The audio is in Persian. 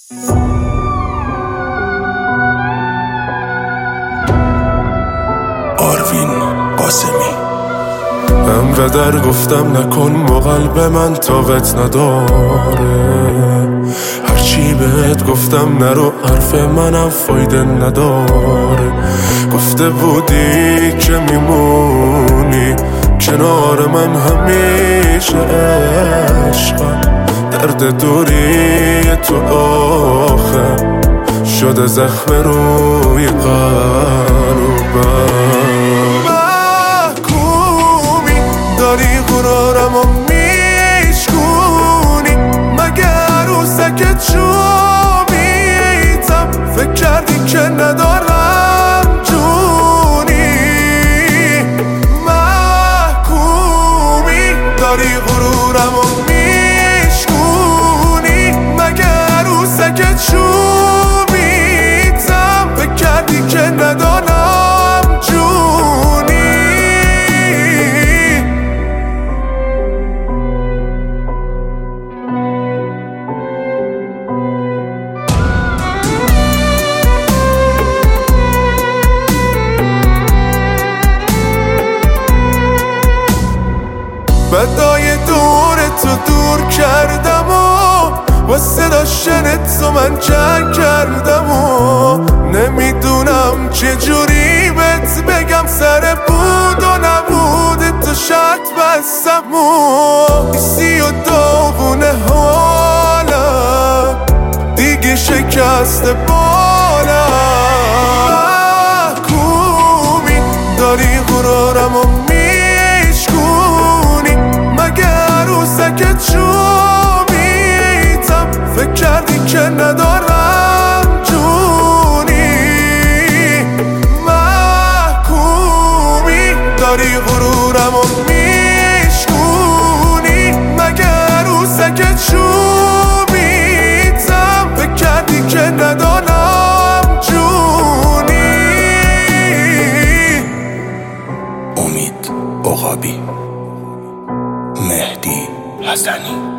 آروین قاسمی. انقدر گفتم نکن با قلب من طاقت نداره، هرچی بهت گفتم نرو حرف منم فایده نداره. گفته بودی که میمونی کنار من همیشه، عشقم درد دوری تو آخه شده زخم روی قلبم. محکومی داری غرورمو میشکونی، مگه عروسک چوبیتم فکر کردی که ندارم جونی. محکومی داری غرورمو میشکونی، مگه عروسک چوبیتم فکر کردی که ندارم جونی. بدای دور تو دور کردم و واسه داشتن تو من جنگ کردم و نمیدونم چجوری بهت بگم سر بود و نبود تو شرط بستم و ایسی و داغونه حالم دیگه شکست بالم. محکومی داری غرورمو میشکونی، مگه عروسک چوبیتم فکر کردی که ندارم جونی. محکومی داری غرورمو میشکونی، مگه عروسک چوبیتم فکر کردی که ندارم جونی. امید عقابی، مهدی حسنی.